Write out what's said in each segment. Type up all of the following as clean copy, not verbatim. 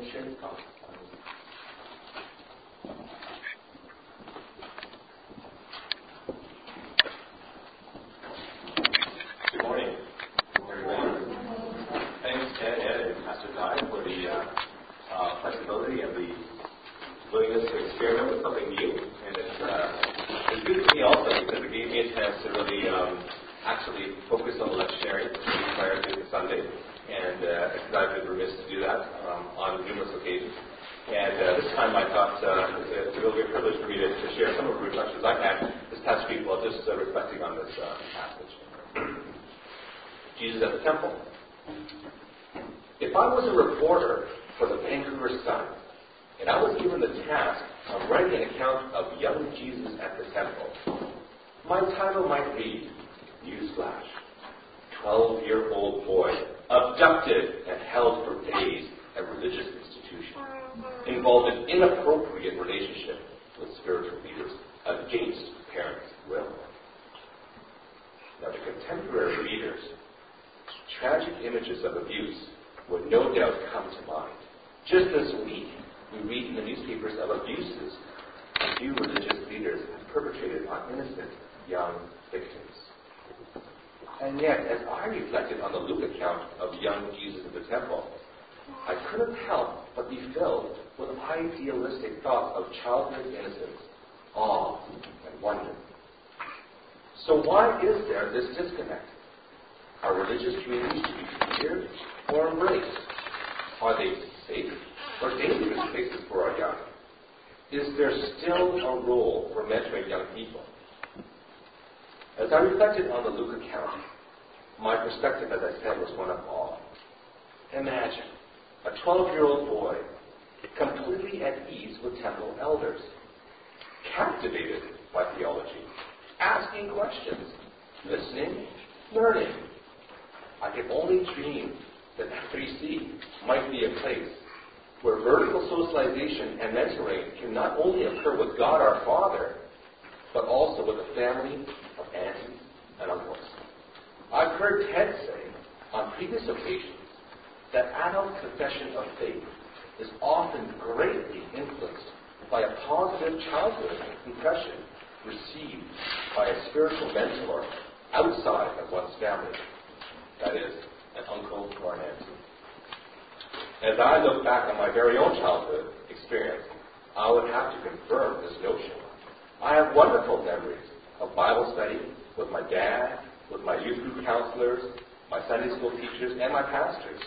share his thoughts. Good morning, everybody. Thanks, Ed and Pastor Guy, for the flexibility and the willingness to experiment with something new. And it's good for me also because it gave me a chance to really actually focus on the lectionary prior to the Sunday. And because I've been remiss to do that on numerous occasions. And this time I thought it's a real great privilege for me to share some of the reflections I've had this past week while just reflecting on this passage. Jesus at the temple. If I was a reporter for the Vancouver Sun, and I was given the task of writing an account of young Jesus at the temple, my title might read, Newsflash, 12-year-old boy abducted and held for days at religious institution, involved in inappropriate relationship with spiritual leaders against parents' will. Now, to contemporary readers, tragic images of abuse would no doubt come to mind. Just this week, we read in the newspapers of abuses a few religious leaders have perpetrated on innocent young victims. And yet, as I reflected on the Luke account of young Jesus at the temple, I couldn't help but be filled with idealistic thoughts of childhood innocence, awe, and wonder. So why is there this disconnect? Are religious communities to be feared or embraced? Are they safe or dangerous places for our young? Is there still a role for mentoring young people? As I reflected on the Luke account, my perspective, as I said, was one of awe. Imagine a 12-year-old boy completely at ease with temple elders, captivated by theology, asking questions, listening, learning. I could only dream that F3C might be a place where vertical socialization and mentoring can not only occur with God our Father, but also with a family of aunties and uncles. I've heard Ted say on previous occasions that adult confession of faith is often greatly influenced by a positive childhood impression received by a spiritual mentor outside of one's family, that is, an uncle or an auntie. As I look back on my very own childhood experience, I would have to confirm this notion. I have wonderful memories of Bible study with my dad, with my youth group counselors, my Sunday school teachers, and my pastors.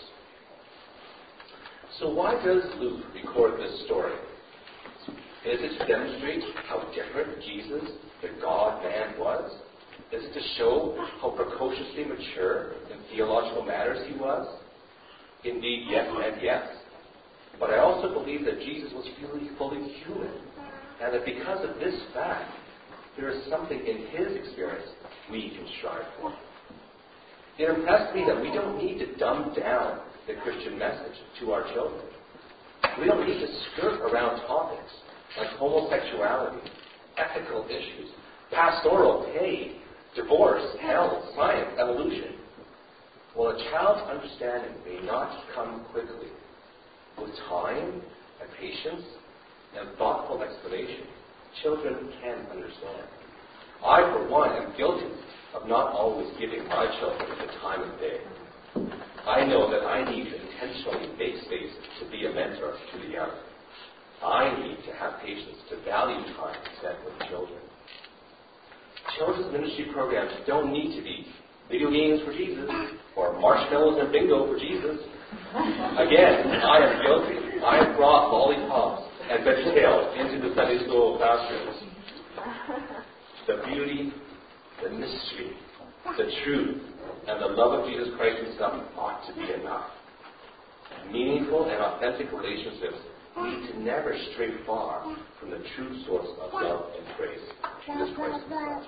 So why does Luke record this story? Is it to demonstrate how different Jesus, the God-man, was? Is it to show how precociously mature in theological matters he was? Indeed, yes and yes. But I also believe that Jesus was fully human, and that because of this fact, there is something in his experience we can strive for. It impressed me that we don't need to dumb down the Christian message to our children. We don't need to skirt around topics like homosexuality, ethical issues, pastoral pay, divorce, health, science, evolution. While a child's understanding may not come quickly, with time and patience and thoughtful explanation, children can understand. I, for one, am guilty of not always giving my children the time of day. I know that I need to intentionally make space to be a mentor to the young. I need to have patience to value time spent with children. Children's ministry programs don't need to be video games for Jesus or marshmallows and bingo for Jesus. Again, I am guilty. I have brought lollipops and VeggieTales into the Sunday school classrooms. The beauty, the mystery, the truth, and the love of Jesus Christ himself ought to be enough. Meaningful and authentic relationships need to never stray far from the true source of love and grace, Jesus Christ himself.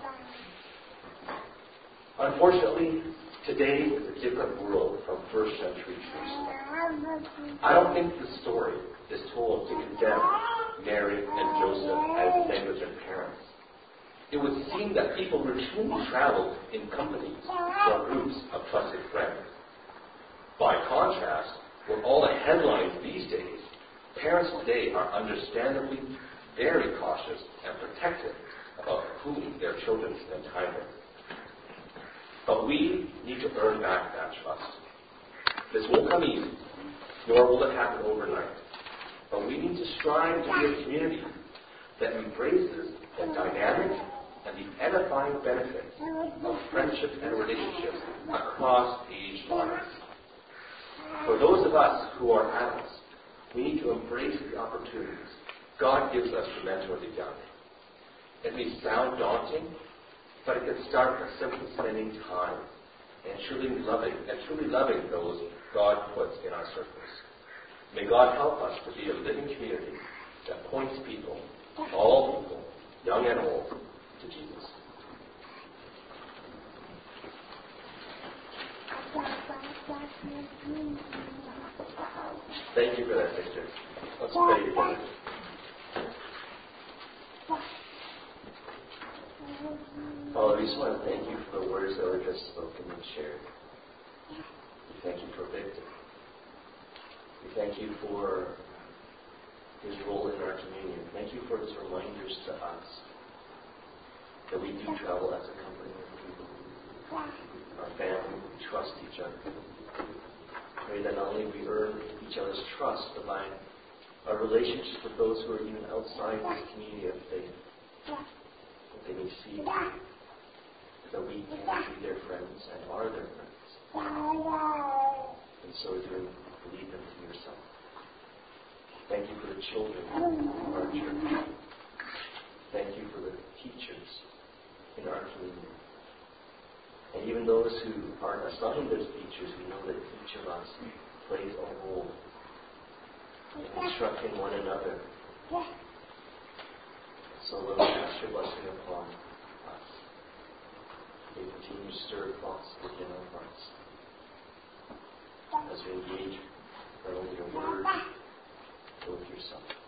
Unfortunately, today is a different world from first century Jerusalem. I don't think the story is told to condemn Mary and Joseph as negligent parents. It would seem that people routinely traveled in companies or groups of trusted friends. By contrast, with all the headlines these days, Parents today are understandably very cautious and protective about whom their children spend time with. But we need to earn back that trust. This won't come easy, nor will it happen overnight. But we need to strive to be a community that embraces the dynamic and the edifying benefits of friendship and relationships across age lines. For those of us who are adults, we need to embrace the opportunities God gives us to mentor the young. It may sound daunting, but it can start by simply spending time and truly loving those God puts in our circles. May God help us to be a living community that points people, all people, young and old, to Jesus. Thank you for that, Victor. Let's pray together. Father, we just want to thank you for the words that were just spoken and shared. We thank you for Victor. We thank you for his role in our communion. Thank you for his reminders to us that we do travel as a company of people. Our family, we trust each other. Pray that not only we earn each other's trust, but by our relationships with those who are even outside this community of faith, that they may see that we can be their friends and are their friends. And so doing, lead them to yourself. Thank you for the children of our church. Thank you for the teachers in our community. And even those who aren't assigned as teachers, we know that each of us plays a role in instructing one another. So Lord, we ask your blessing upon us. May you continue to stir thoughts within our hearts as we engage not only your word, but with yourself.